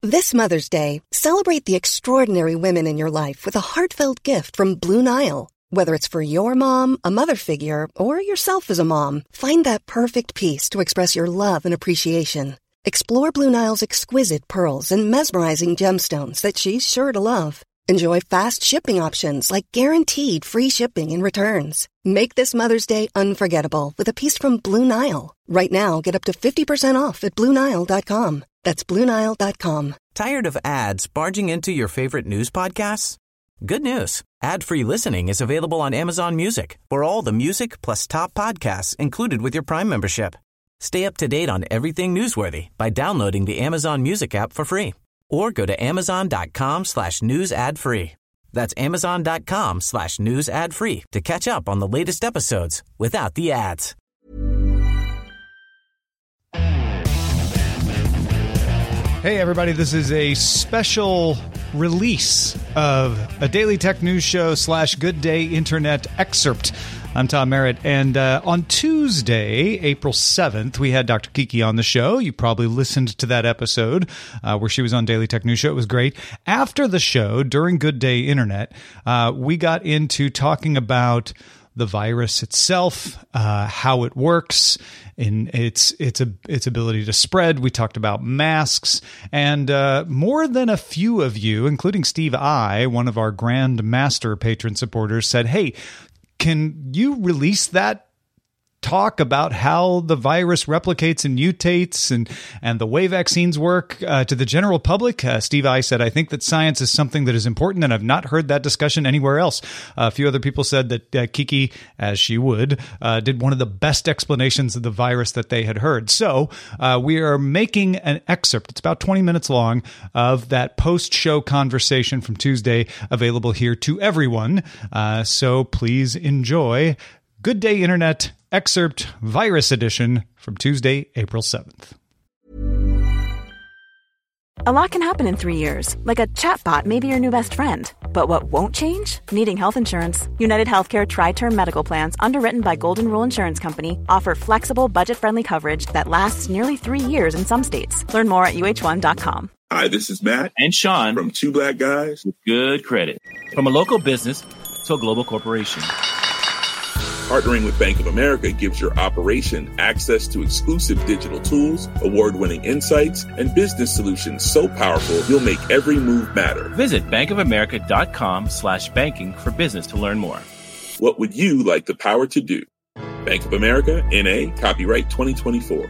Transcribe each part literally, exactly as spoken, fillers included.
This Mother's Day, celebrate the extraordinary women in your life with a heartfelt gift from Blue Nile. Whether it's for your mom, a mother figure, or yourself as a mom, find that perfect piece to express your love and appreciation. Explore Blue Nile's exquisite pearls and mesmerizing gemstones that she's sure to love. Enjoy fast shipping options like guaranteed free shipping and returns. Make this Mother's Day unforgettable with a piece from Blue Nile. Right now, get up to fifty percent off at Blue Nile dot com. That's Blue Nile dot com. Tired of ads barging into your favorite news podcasts? Good news. Ad-free listening is available on Amazon Music for all the music plus top podcasts included with your Prime membership. Stay up to date on everything newsworthy by downloading the Amazon Music app for free or go to amazon.com slash news ad free. That's amazon.com slash news ad free to catch up on the latest episodes without the ads. Hey, everybody, this is a special release of a Daily Tech News Show slash Good Day Internet excerpt. I'm Tom Merritt, and uh, on Tuesday, April seventh, we had Doctor Kiki on the show. You probably listened to that episode uh, where she was on Daily Tech News Show. It was great. After the show, during Good Day Internet, uh, we got into talking about the virus itself, uh, how it works, in its its its ability to spread. We talked about masks, and uh, more than a few of you, including Steve I, one of our Grand Master patron supporters, said, "Hey, can you release that talk about how the virus replicates and mutates and, and the way vaccines work uh, to the general public?" Uh, Steve I said, "I think that science is something that is important, and I've not heard that discussion anywhere else." Uh, a few other people said that uh, Kiki, as she would, uh, did one of the best explanations of the virus that they had heard. So uh, we are making an excerpt. It's about twenty minutes long of that post-show conversation from Tuesday available here to everyone. Uh, so please enjoy Good Day Internet excerpt virus edition from Tuesday, April seventh. A lot can happen in three years, like a chatbot may be your new best friend. But what won't change? Needing health insurance. United Healthcare Tri-Term Medical Plans, underwritten by Golden Rule Insurance Company, offer flexible, budget-friendly coverage that lasts nearly three years in some states. Learn more at U H one dot com. Hi, this is Matt and Sean from Two Black Guys with Good Credit. From a local business to a global corporation, partnering with Bank of America gives your operation access to exclusive digital tools, award-winning insights, and business solutions so powerful you'll make every move matter. Visit bankofamerica.com slash banking for business to learn more. What would you like the power to do? Bank of America, N A, copyright twenty twenty-four.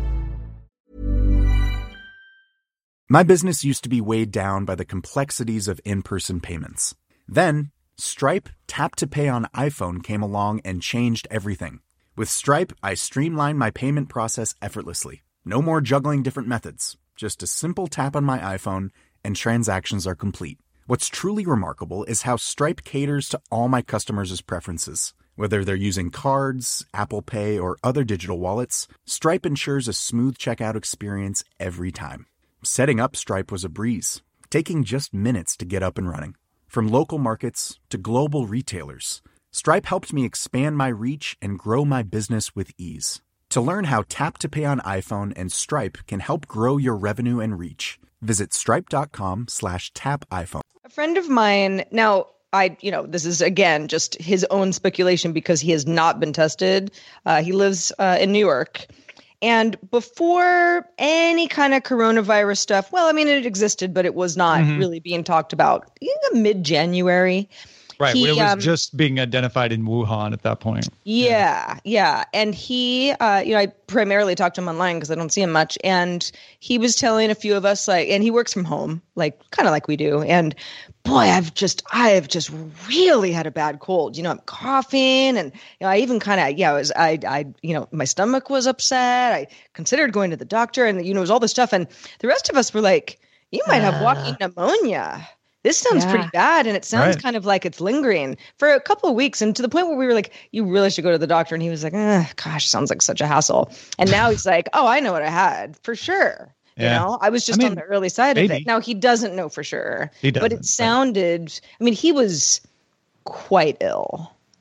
My business used to be weighed down by the complexities of in-person payments. Then, Stripe Tap to Pay on iPhone came along and changed everything. With Stripe, I streamlined my payment process effortlessly. No more juggling different methods. Just a simple tap on my iPhone and transactions are complete. What's truly remarkable is how Stripe caters to all my customers' preferences. Whether they're using cards, Apple Pay, or other digital wallets, Stripe ensures a smooth checkout experience every time. Setting up Stripe was a breeze, taking just minutes to get up and running. From local markets to global retailers, Stripe helped me expand my reach and grow my business with ease. To learn how Tap to Pay on iPhone and Stripe can help grow your revenue and reach, visit stripe.com slash tap iPhone. A friend of mine, now, I, you know, this is, again, just his own speculation because he has not been tested. Uh, he lives uh, in New York. And before any kind of coronavirus stuff, well, I mean, it existed, but it was not mm-hmm. really being talked about. In mid-January. Right. He, it was um, just being identified in Wuhan at that point. Yeah. Yeah. And he, uh, you know, I primarily talked to him online because I don't see him much. And he was telling a few of us, like, and he works from home, like kind of like we do. And boy, I've just, I have just really had a bad cold. You know, I'm coughing, and you know, I even kind of, yeah, I was, I, I, you know, my stomach was upset. I considered going to the doctor, and you know, it was all this stuff. And the rest of us were like, you might have walking pneumonia. This sounds yeah. pretty bad, and it sounds right. kind of like it's lingering for a couple of weeks, and to the point where we were like, you really should go to the doctor. And he was like, eh, gosh, sounds like such a hassle. And now he's like, oh, I know what I had for sure. Yeah. You know, I was just I mean, on the early side maybe. of it. Now, he doesn't know for sure, he doesn't, but it sounded, right. I mean, he was quite ill.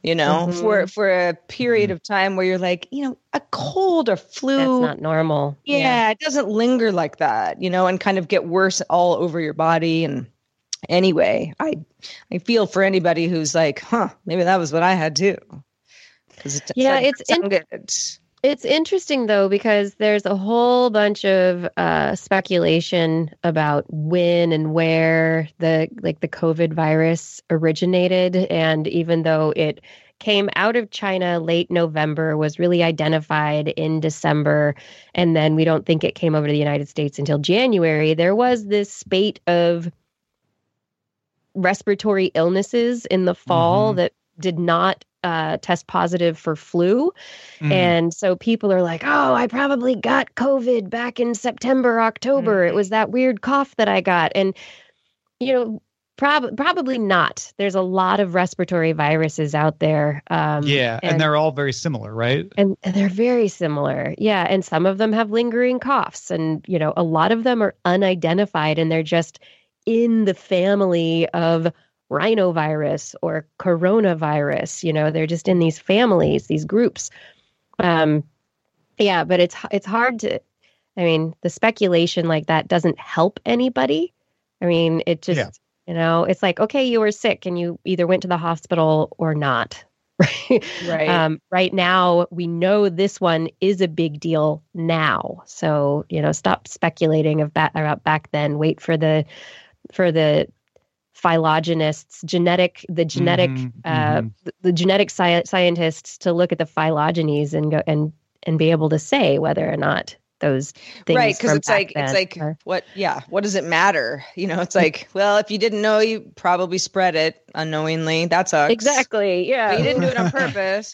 you know, Mhm. for for a period of time where you're like, you know, a cold or flu. That's not normal. Yeah, Yeah. it doesn't linger like that, you know, and kind of get worse all over your body. And anyway, I I feel for anybody who's like, huh, maybe that was what I had too. 'Cause it Yeah, doesn't it's sound in- good. It's interesting, though, because there's a whole bunch of uh, speculation about when and where the like the COVID virus originated. And even though it came out of China late November, was really identified in December, and then we don't think it came over to the United States until January, there was this spate of respiratory illnesses in the fall Mhm. that did not uh, test positive for flu. Mm. And so people are like, oh, I probably got COVID back in September, October. It was that weird cough that I got. And, you know, prob- probably not. There's a lot of respiratory viruses out there. Um, yeah, and, and they're all very similar, right? and they're very similar. Yeah. And some of them have lingering coughs. And, you know, a lot of them are unidentified and they're just in the family of rhinovirus or coronavirus. You know, they're just in these families, these groups. Um, yeah, but it's it's hard to, I mean, the speculation like that doesn't help anybody. I mean, it just, Yeah. you know, it's like, okay, you were sick and you either went to the hospital or not. Right. Um, right now, we know this one is a big deal now. So, you know, stop speculating of ba- about back then. Wait for the for the phylogenists, genetic, the genetic, Mhm, uh, mhm. the, the genetic sci- scientists to look at the phylogenies and go and and be able to say whether or not those things, Right, because from it's back like it's then like are- what yeah what does it matter, you know? It's like, well, if you didn't know, you probably spread it unknowingly. That sucks. exactly, yeah, But you didn't do it on purpose.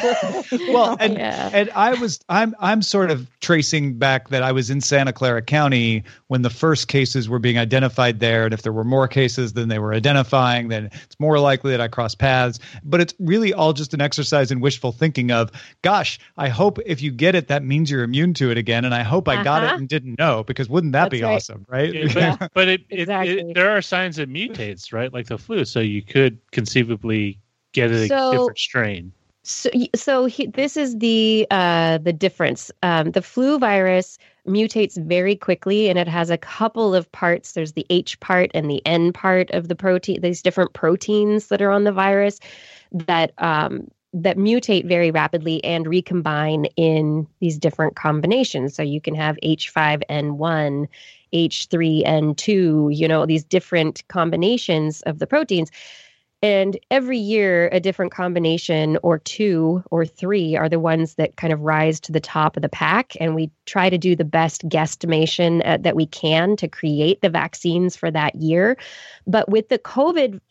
Well, and Yeah. and I was I'm I'm sort of tracing back that I was in Santa Clara County when the first cases were being identified there, and if there were more cases than they were identifying, then it's more likely that I crossed paths. But it's really all just an exercise in wishful thinking of, gosh, I hope if you get it, that means you're immune to it again, and I hope I got it Uh-huh. and didn't know, because wouldn't that That's be right. awesome, right? Yeah, but but it, it, Exactly. it there are signs it mutates, right? Like the flu, so you could conceivably get a So- different strain. So, so he, this is the uh, the difference. Um, the flu virus mutates very quickly, and it has a couple of parts. There's the H part and the N part of the protein. These different proteins that are on the virus that um, that mutate very rapidly and recombine in these different combinations. So you can have H five N one, H three N two. You know, these different combinations of the proteins. And every year, a different combination or two or three are the ones that kind of rise to the top of the pack. And we try to do the best guesstimation uh, that we can to create the vaccines for that year. But with the COVID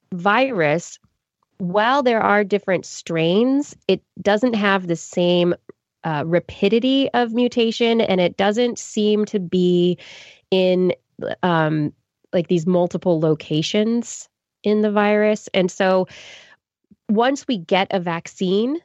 virus, while there are different strains, it doesn't have the same uh, rapidity of mutation, and it doesn't seem to be in um, like these multiple locations in the virus. And so once we get a vaccine,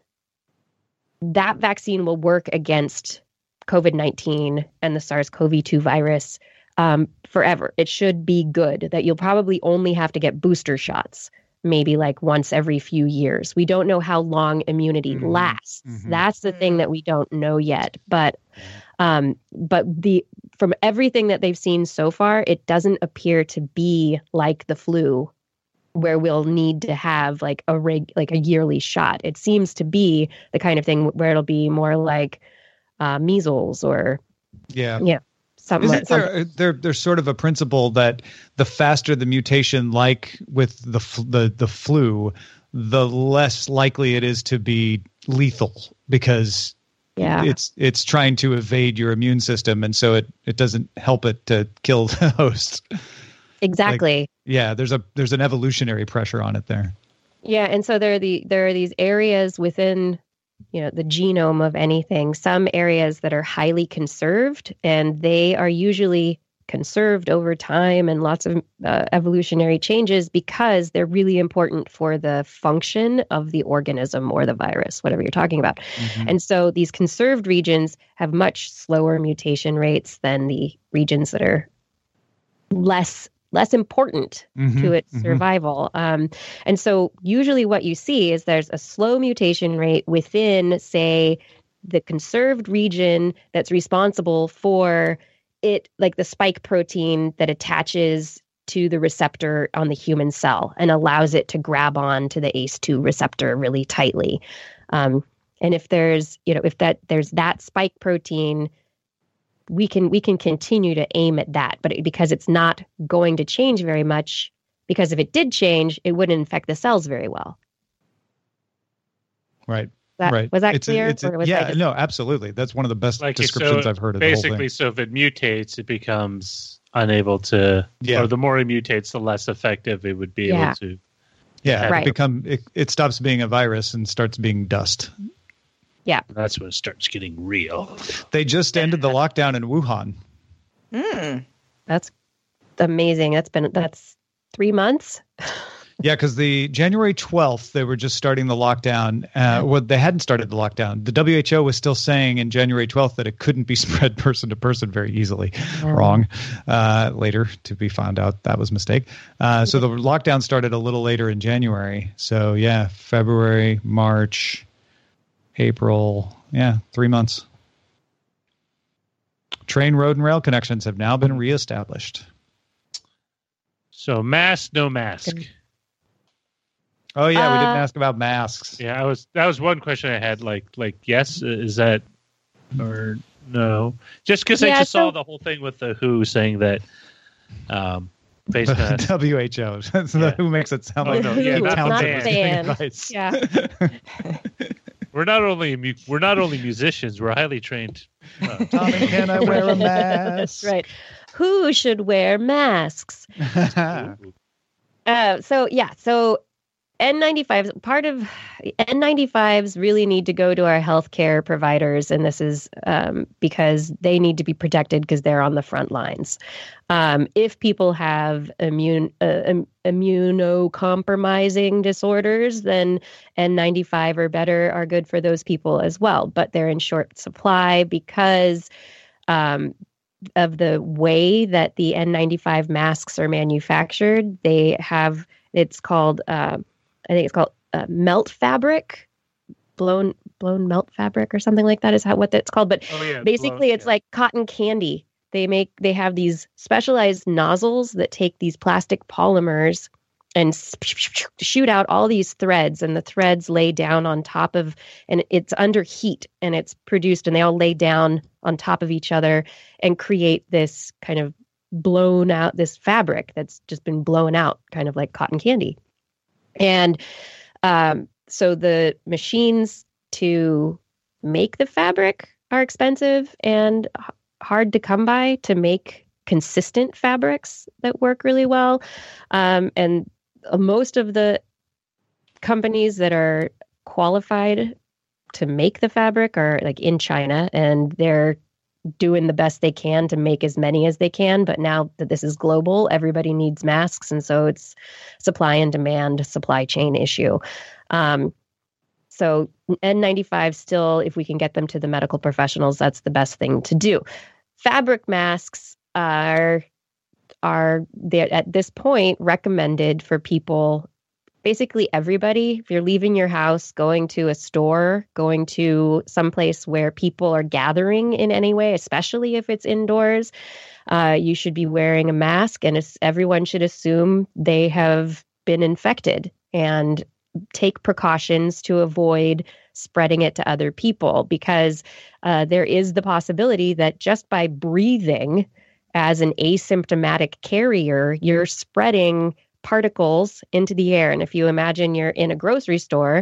that vaccine will work against COVID nineteen and the SARS-C o V two virus um, forever. It should be good that you'll probably only have to get booster shots, maybe like once every few years. We don't know how long immunity Mhm. lasts. Mhm. That's the thing that we don't know yet. But um, but the from everything that they've seen so far, it doesn't appear to be like the flu, where we'll need to have like a rig, like a yearly shot. It seems to be the kind of thing where it'll be more like uh, measles or Yeah. yeah, something like Isn't something. there, there there's sort of a principle that the faster the mutation, like with the fl- the the flu, the less likely it is to be lethal, because Yeah. it's it's trying to evade your immune system, and so it it doesn't help it to kill the host. Exactly. Yeah, there's a there's an evolutionary pressure on it there. Yeah, and so there are the there are these areas within, you know, the genome of anything, some areas that are highly conserved, and they are usually conserved over time and lots of uh, evolutionary changes because they're really important for the function of the organism or the virus, whatever you're talking about. Mm-hmm. And so these conserved regions have much slower mutation rates than the regions that are less less important Mm-hmm, to its mm-hmm. survival. Um, and so usually what you see is there's a slow mutation rate within, say, the conserved region that's responsible for it, like the spike protein that attaches to the receptor on the human cell and allows it to grab on to the A C E two receptor really tightly. Um, and if there's, you know, if that there's that spike protein, we can we can continue to aim at that, but it, because it's not going to change very much, because if it did change, it wouldn't infect the cells very well. Right. That, right. Was that it's clear? A, it's a, or was yeah, I just... no, absolutely. That's one of the best like descriptions so I've heard of the whole basically, thing. so if it mutates, it becomes unable to, Yeah. or the more it mutates, the less effective it would be Yeah. able to. Yeah, Right. it become it, it stops being a virus and starts being dust. Yeah. That's when it starts getting real. They just ended the lockdown in Wuhan. Mm. That's amazing. That's been that's three months. Yeah, because the January twelfth, they were just starting the lockdown. Uh, well, they hadn't started the lockdown. The W H O was still saying in January twelfth that it couldn't be spread person to person very easily. Yeah. Wrong. Uh, later to be found out that was a mistake. Uh, so the lockdown started a little later in January. So yeah, February, March, April. Yeah, three months. Train, road, and rail connections have now been reestablished. So mask, no mask. Oh yeah, we Uh, didn't ask about masks. Yeah, I was. That was one question I had. Like, like yes, is that or no? Just because Yeah, I just so- saw the whole thing with the W H O saying that um, face masks. W H O. That's Yeah. who makes it sound Oh, like no, yeah, a not the township band. is giving Band. advice. Yeah. We're not only mu- we're not only musicians. We're highly trained. Uh, Tommy, can I wear a mask? That's right. Who should wear masks? Uh, so yeah, so N ninety-fives, part of N ninety-fives really need to go to our healthcare providers, and this is um, because they need to be protected because they're on the front lines. Um, if people have immune uh, im- immunocompromising disorders, then N ninety-five or better are good for those people as well. But they're in short supply because um, of the way that the N ninety-five masks are manufactured. They have, it's called, uh, I think it's called uh, melt fabric, blown blown melt fabric or something like that is how what that's called. But oh yeah, basically blown, it's yeah. like cotton candy. They make, they have these specialized nozzles that take these plastic polymers and shoot out all these threads, and the threads lay down on top of, and it's under heat and it's produced, and they all lay down on top of each other and create this kind of blown out, this fabric that's just been blown out, kind of like cotton candy. And um, so the machines to make the fabric are expensive and h- hard to come by to make consistent fabrics that work really well. Um, and uh, most of the companies that are qualified to make the fabric are like in China, and they're doing the best they can to make as many as they can. But now that this is global, everybody needs masks. And so it's supply and demand, supply chain issue. Um, so N ninety-five still, if we can get them to the medical professionals, that's the best thing to do. Fabric masks are, are they're at this point recommended for people, basically everybody. If you're leaving your house, going to a store, going to someplace where people are gathering in any way, especially if it's indoors, uh, you should be wearing a mask, and it's, everyone should assume they have been infected and take precautions to avoid spreading it to other people, because uh, there is the possibility that just by breathing as an asymptomatic carrier, you're spreading particles into the air. And if you imagine you're in a grocery store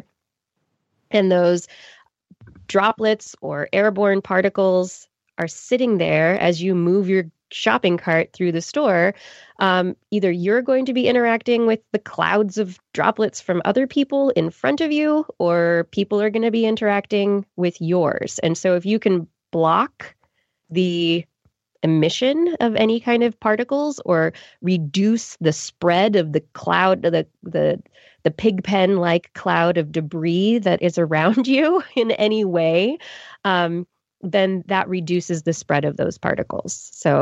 and those droplets or airborne particles are sitting there as you move your shopping cart through the store, um, either you're going to be interacting with the clouds of droplets from other people in front of you, or people are going to be interacting with yours. And so if you can block the emission of any kind of particles or reduce the spread of the cloud, the the the pig pen like cloud of debris that is around you in any way, um, then that reduces the spread of those particles. So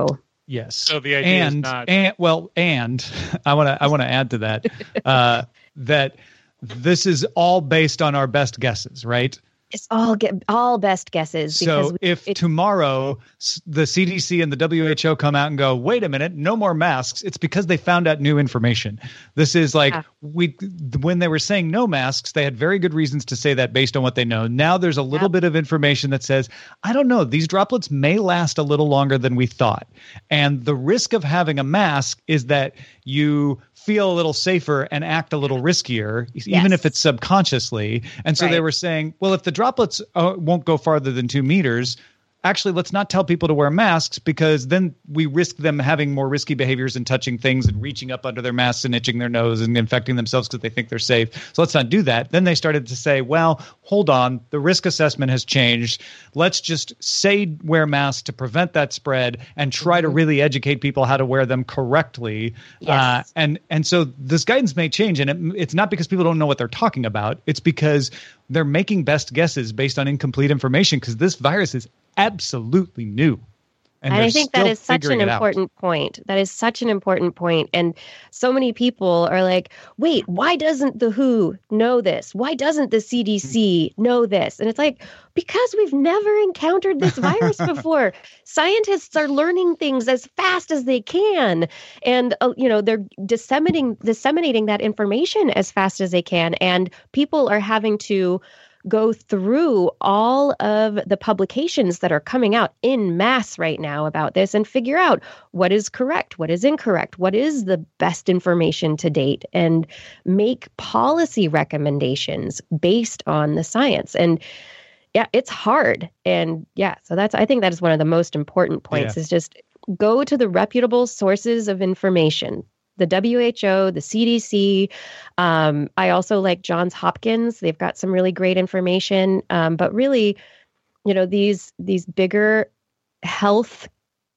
Yes. So the idea and, is not. And, well, and I want to I want to add to that uh, that this is all based on our best guesses, right? It's all get all best guesses. So we, if it, tomorrow the C D C and the W H O come out and go, wait a minute, no more masks, it's because they found out new information. This is like, yeah. we when they were saying no masks, they had very good reasons to say that based on what they know. Now there's a little yep. bit of information that says, I don't know, these droplets may last a little longer than we thought. And the risk of having a mask is that you feel a little safer and act a little riskier, yes. even if it's subconsciously. And so right. they were saying, well, if the droplets uh, won't go farther than two meters, actually, let's not tell people to wear masks because then we risk them having more risky behaviors and touching things and reaching up under their masks and itching their nose and infecting themselves because they think they're safe. So let's not do that. Then they started to say, well, hold on. The risk assessment has changed. Let's just say wear masks to prevent that spread and try mm-hmm. to really educate people how to wear them correctly. Yes. Uh, and, and so this guidance may change. And it, it's not because people don't know what they're talking about. It's because they're making best guesses based on incomplete information because this virus is absolutely new. And, and I think that is such an important out. point. That is such an important point. And so many people are like, wait, why doesn't the W H O know this? Why doesn't the C D C know this? And it's like, because we've never encountered this virus before. Scientists are learning things as fast as they can. And, uh, you know, they're disseminating, disseminating that information as fast as they can. And people are having to go through all of the publications that are coming out in mass right now about this and figure out what is correct, what is incorrect, what is the best information to date, and make policy recommendations based on the science. And yeah, it's hard. And yeah, so that's, I think that is one of the most important points yeah. is just go to the reputable sources of information. The W H O, the C D C. Um, I also like Johns Hopkins. They've got some really great information. Um, but really, you know, these these bigger health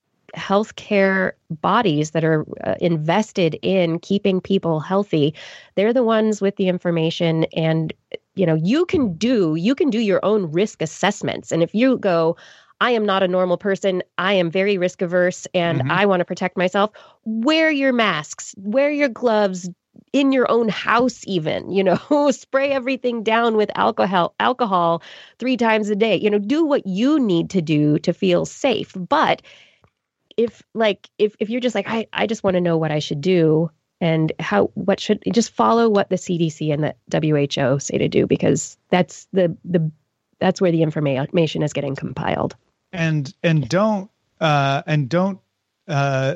healthcare bodies that are uh, invested in keeping people healthy, they're the ones with the information. And, you know, you can do you can do your own risk assessments. And if you go, I am not a normal person. I am very risk averse and mm-hmm. I want to protect myself. Wear your masks, wear your gloves in your own house, even, you know, spray everything down with alcohol, alcohol three times a day, you know, do what you need to do to feel safe. But if like, if, if you're just like, I, I just want to know what I should do and how, what should just follow what the C D C and the W H O say to do, because that's the, the, that's where the information is getting compiled. And and don't uh, and don't uh,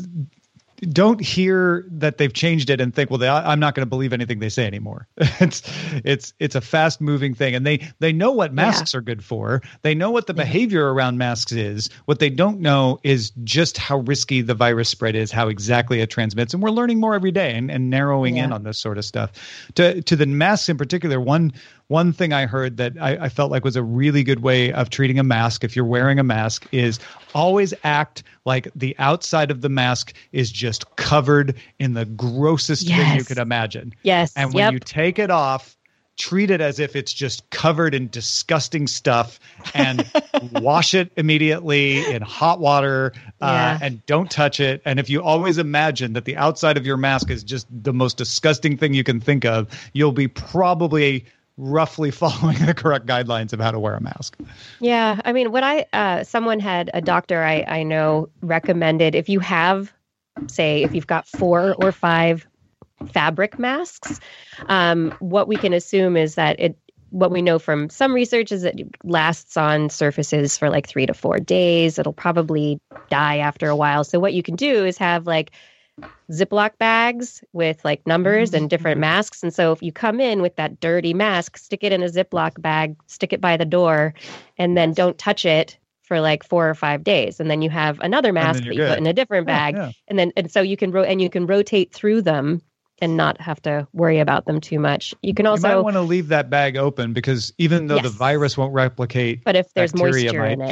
don't hear that they've changed it and think, well, they, I'm not going to believe anything they say anymore. it's it's it's a fast moving thing, and they they know what masks yeah. are good for. They know what the yeah. behavior around masks is. What they don't know is just how risky the virus spread is, how exactly it transmits, and we're learning more every day and, and narrowing yeah. in on this sort of stuff. To to the masks in particular, one. One thing I heard that I, I felt like was a really good way of treating a mask, if you're wearing a mask, is always act like the outside of the mask is just covered in the grossest yes. thing you could imagine. Yes. And when yep. you take it off, treat it as if it's just covered in disgusting stuff and wash it immediately in hot water uh, yeah. and don't touch it. And if you always imagine that the outside of your mask is just the most disgusting thing you can think of, you'll be probably roughly following the correct guidelines of how to wear a mask. Yeah. I mean, what I, uh, someone had a doctor I, I know recommended, if you have, say, if you've got four or five fabric masks, um, what we can assume is that it, what we know from some research is that it lasts on surfaces for like three to four days. It'll probably die after a while. So what you can do is have like Ziploc bags with like numbers and different masks. And so if you come in with that dirty mask, stick it in a Ziploc bag, stick it by the door, and then don't touch it for like four or five days. And then you have another mask that you good. put in a different bag. Yeah, yeah. And then, and so you can, ro- and you can rotate through them and not have to worry about them too much. You can also... You might want to leave that bag open because even though yes. the virus won't replicate, but if there's moisture might. in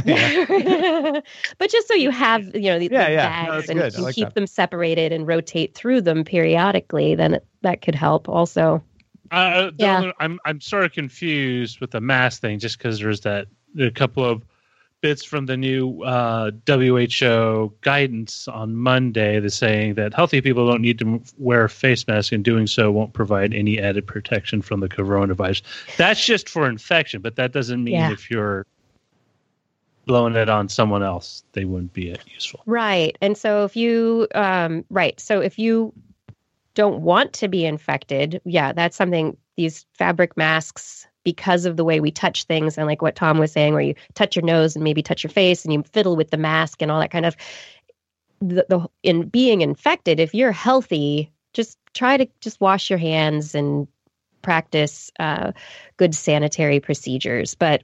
it. But just so you have, you know, the, yeah, the yeah. bags no, and you like keep that. them separated and rotate through them periodically, then it, that could help also. Uh, yeah. I'm I'm sort of confused with the mask thing just because there's that a couple of bits from the new uh, W H O guidance on Monday that's saying that healthy people don't need to wear a face mask, and doing so won't provide any added protection from the coronavirus. That's just for infection, but that doesn't mean Yeah. if you're blowing it on someone else, they wouldn't be useful. Right. And so if you, um, right. So if you don't want to be infected, yeah, that's something, these fabric masks, because of the way we touch things and like what Tom was saying, where you touch your nose and maybe touch your face and you fiddle with the mask and all that kind of, the, the in being infected, if you're healthy, just try to just wash your hands and practice uh, good sanitary procedures. But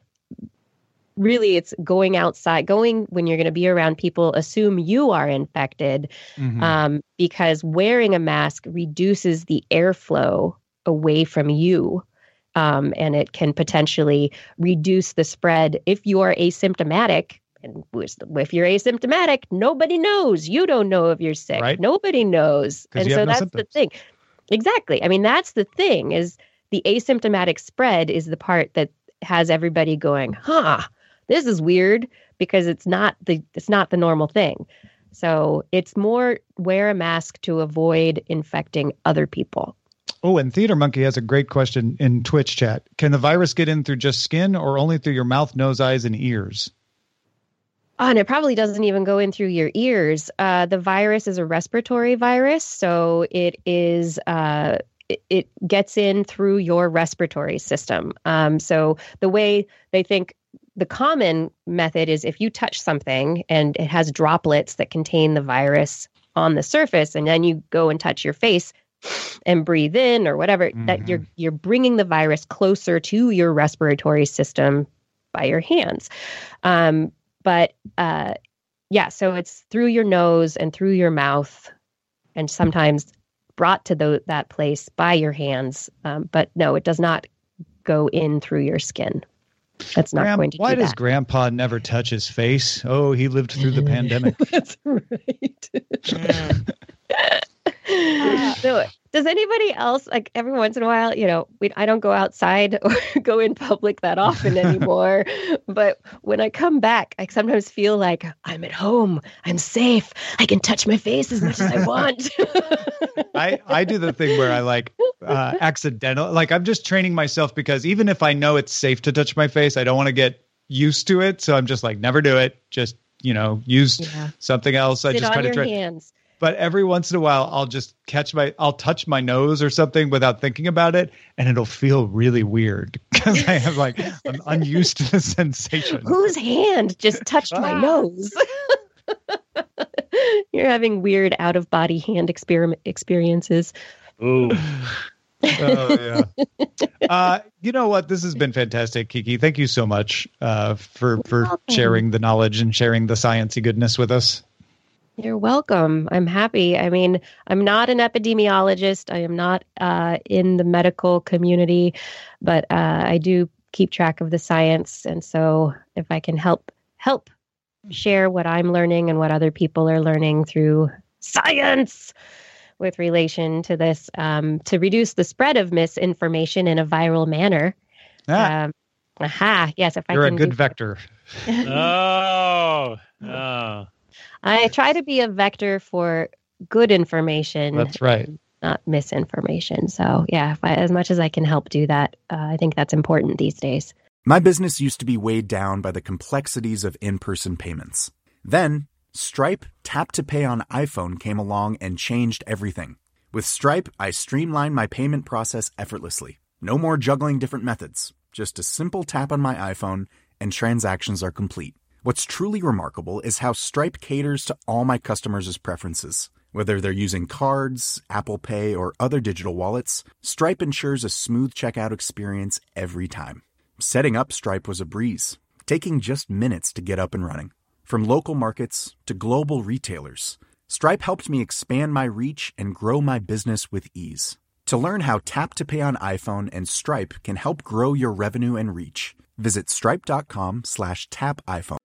really, it's going outside, going when you're going to be around people, assume you are infected, Mhm. um, because wearing a mask reduces the airflow away from you. Um, and it can potentially reduce the spread if you are asymptomatic. And if you're asymptomatic, nobody knows. You don't know if you're sick. Right. Nobody knows. 'Cause And you so have no that's symptoms. the thing. Exactly. I mean, that's the thing, is the asymptomatic spread is the part that has everybody going, huh, this is weird, because it's not the it's not the normal thing. So it's more wear a mask to avoid infecting other people. Oh, and Theater Monkey has a great question in Twitch chat. Can the virus get in through just skin or only through your mouth, nose, eyes, and ears? Oh, and it probably doesn't even go in through your ears. Uh, the virus is a respiratory virus, so it is uh, it, it gets in through your respiratory system. Um, so the way they think, the common method is if you touch something and it has droplets that contain the virus on the surface, and then you go and touch your face and breathe in or whatever, mm-hmm. that you're you're bringing the virus closer to your respiratory system by your hands. Um, but uh, yeah, so it's through your nose and through your mouth, and sometimes brought to the, that place by your hands. Um, but no, it does not go in through your skin. That's not Graham, going to why do does that. Grandpa never touch his face? Oh, he lived through the pandemic. That's right. uh, so, does anybody else, like every once in a while, you know, we, I don't go outside or go in public that often anymore. But when I come back, I sometimes feel like I'm at home. I'm safe. I can touch my face as much as I want. I, I do the thing where I like uh, accidental, like I'm just training myself, because even if I know it's safe to touch my face, I don't want to get used to it. So I'm just like, never do it. Just, you know, use Yeah. something else. I Sit just on kind of your try. hands. But every once in a while, I'll just catch my, I'll touch my nose or something without thinking about it, and it'll feel really weird because I have like, I'm unused to the sensation. Whose hand just touched my Ah. nose? You're having weird out of body hand experiment experiences. Ooh. Oh, yeah. Uh, you know what? This has been fantastic, Kiki. Thank you so much uh, for, for welcome. sharing the knowledge and sharing the sciencey goodness with us. You're welcome. I'm happy. I mean, I'm not an epidemiologist. I am not uh, in the medical community, but uh, I do keep track of the science. And so if I can help help share what I'm learning and what other people are learning through science with relation to this, um, to reduce the spread of misinformation in a viral manner. Ah, Um, aha, yes. If I you're a can good do- vector. Oh. Oh. I try to be a vector for good information. That's right. Not misinformation. So yeah, if I, as much as I can help do that, uh, I think that's important these days. My business used to be weighed down by the complexities of in-person payments. Then, Stripe Tap to Pay on iPhone came along and changed everything. With Stripe, I streamlined my payment process effortlessly. No more juggling different methods. Just a simple tap on my iPhone and transactions are complete. What's truly remarkable is how Stripe caters to all my customers' preferences. Whether they're using cards, Apple Pay, or other digital wallets, Stripe ensures a smooth checkout experience every time. Setting up Stripe was a breeze, taking just minutes to get up and running. From local markets to global retailers, Stripe helped me expand my reach and grow my business with ease. To learn how Tap to Pay on iPhone and Stripe can help grow your revenue and reach, visit stripe.com slash tap iPhone.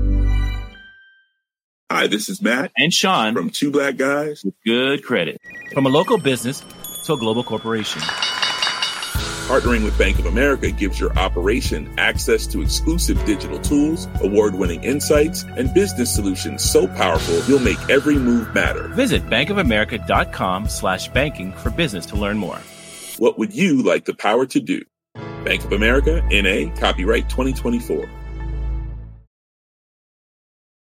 Hi, this is Matt And Sean from Two Black Guys. with good credit. From a local business to a global corporation. Partnering with Bank of America gives your operation access to exclusive digital tools, award-winning insights, and business solutions so powerful you'll make every move matter. Visit bankofamerica.com slash banking for business to learn more. What would you like the power to do? Bank of America, N A, copyright twenty twenty-four.